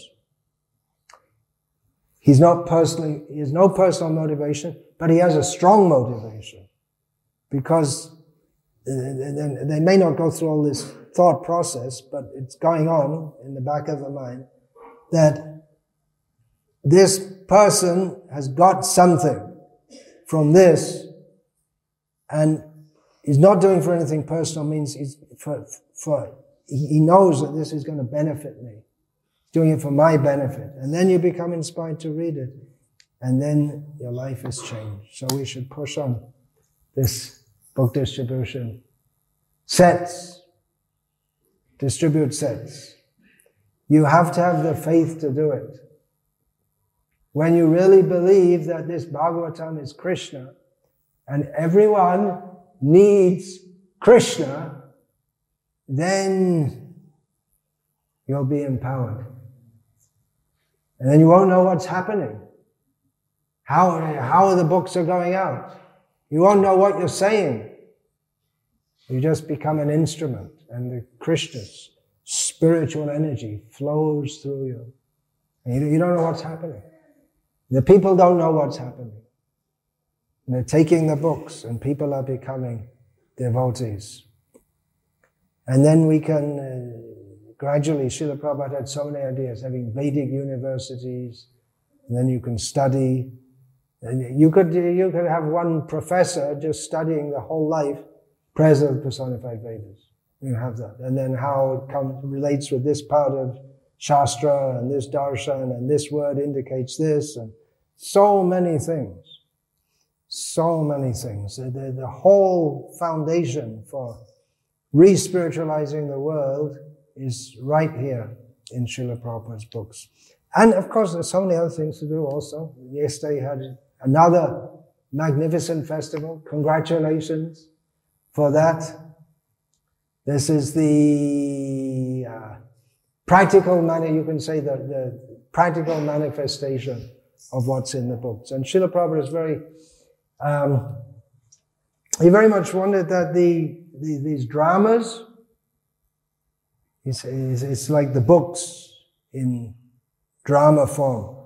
he's not personally, he has no personal motivation, but he has a strong motivation. Because they may not go through all this thought process, but it's going on in the back of the mind that this person has got something from this and he's not doing for anything personal, means he's for, for, he knows that this is going to benefit me. He's doing it for my benefit. And then you become inspired to read it. And then your life is changed. So we should push on this book distribution. Sets. Distribute sets. You have to have the faith to do it. When you really believe that this Bhagavatam is Krishna, and everyone needs Krishna, then you'll be empowered. And then you won't know what's happening. How, how the books are going out. You won't know what you're saying. You just become an instrument, and the Krishna's spiritual energy flows through you. And you, you don't know what's happening. The people don't know what's happening. And they're taking the books, and people are becoming devotees. And then we can uh, gradually, Srila Prabhupada had so many ideas, having Vedic universities, and then you can study. And you could, you could have one professor just studying the whole life, Prayers of the Personified Vedas. You have that. And then how it comes, relates with this part of Shastra, and this darshan, and this word indicates this, and so many things. So many things. The, the, the whole foundation for re-spiritualizing the world is right here in Srila Prabhupada's books. And of course, there's so many other things to do also. Yesterday had another magnificent festival. Congratulations for that. This is the uh, practical manner, you can say, the, the practical manifestation of what's in the books. And Srila Prabhupada is very, um, he very much wanted that the, the these dramas, it's, it's, it's like the books in drama form.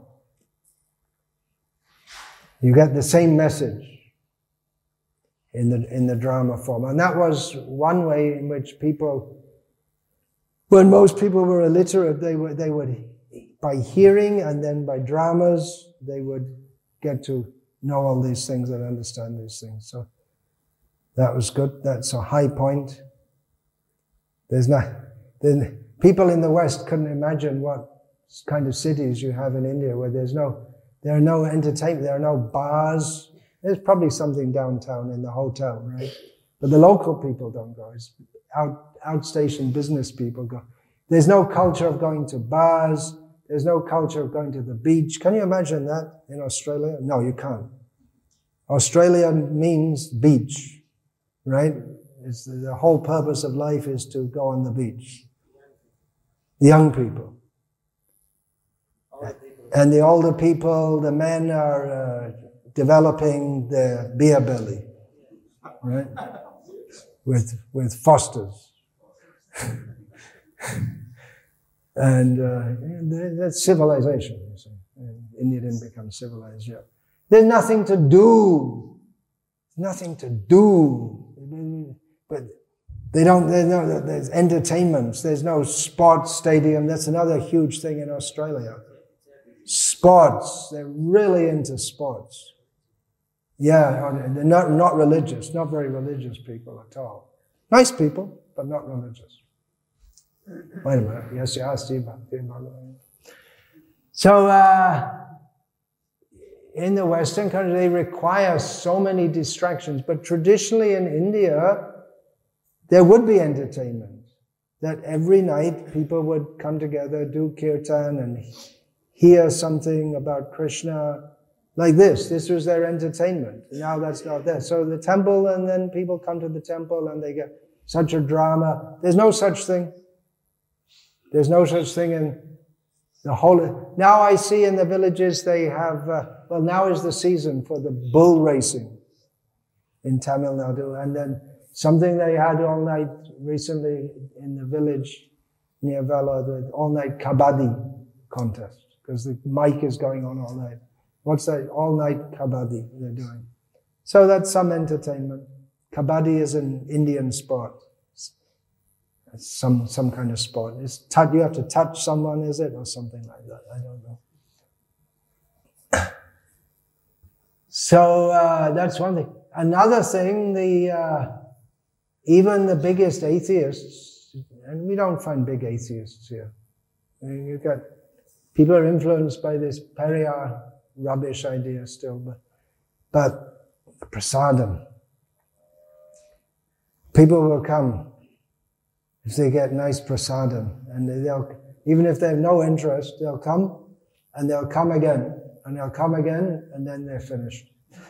You get the same message in the in the drama form. And that was one way in which people, when most people were illiterate, they would, they would, by hearing and then by dramas, they would get to know all these things and understand these things. So that was good. That's a high point. There's not, then people in the West couldn't imagine what kind of cities you have in India where there's no, there are no entertainment, there are no bars. There's probably something downtown in the hotel, right? But the local people don't go. It's out, outstation business people go. There's no culture of going to bars. There's no culture of going to the beach. Can you imagine that in Australia? No, you can't. Australia means beach, right? It's the, the whole purpose of life is to go on the beach. Young people. And the older people, the men are uh, developing their beer belly, right? With, with Fosters. And uh, that's civilization, you see. India didn't become civilized yet. There's nothing to do. Nothing to do. But they don't, there's no, there's entertainments, there's no sports stadium. That's another huge thing in Australia. Sports, they're really into sports. Yeah, they're not, not religious, not very religious people at all. Nice people, but not religious. Wait a minute, yes, you asked you about the So, uh, in the Western country, they require so many distractions, but traditionally in India, there would be entertainment. That every night people would come together, do kirtan, and hear something about Krishna, like this. This was their entertainment. Now that's not there. So the temple, and then people come to the temple and they get such a drama. There's no such thing. There's no such thing in the whole. Now I see in the villages they have, uh, well, now is the season for the bull racing in Tamil Nadu. And then something they had all night recently in the village near Vella, the all-night kabaddi contest. Because the mic is going on all night. What's that? All-night kabaddi they're doing. So that's some entertainment. Kabaddi is an Indian sport. It's some some kind of sport. It's t- you have to touch someone, is it? Or something like that. I don't know. So uh, that's one thing. Another thing, the uh, even the biggest atheists, and we don't find big atheists here. I mean, you've got people are influenced by this Periyar rubbish idea still, but, but prasadam. People will come if they get nice prasadam, and they'll, even if they have no interest, they'll come, and they'll come again, and they'll come again, and then they're finished.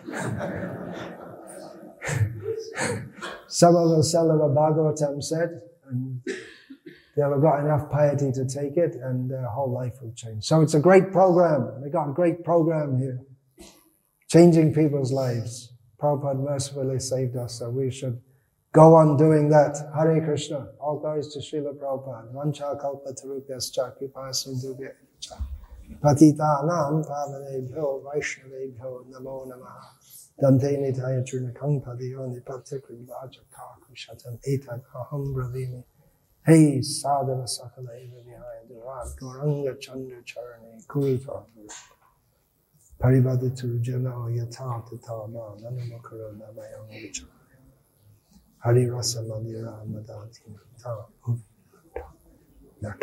Some of them will sell them a Bhagavatam set, and they'll have got enough piety to take it, and their whole life will change. So it's a great program. They got a great program here. Changing people's lives. Prabhupada mercifully saved us, so we should go on doing that. Hare Krishna. All glories to Srila Prabhupada. Vancha kalpatarupyascha kripa sindhubhya-cha. Patitanam pavanebhyo vaishnavebhyo namo namaha. Dante nitaya churnakam padiyo nipatikri vajaka kushatam etan aham bravini. Hey sadhava sakala eva vihaya durat goranga chandra charani kurita parivaditu jana yata tatama nanamakara namayam vichara. Hari rasa madira madati ta uvita nata.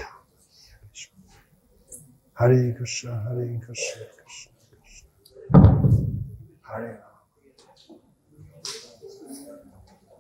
Hare Krishna, Hare Krishna, Krishna Krishna. Hare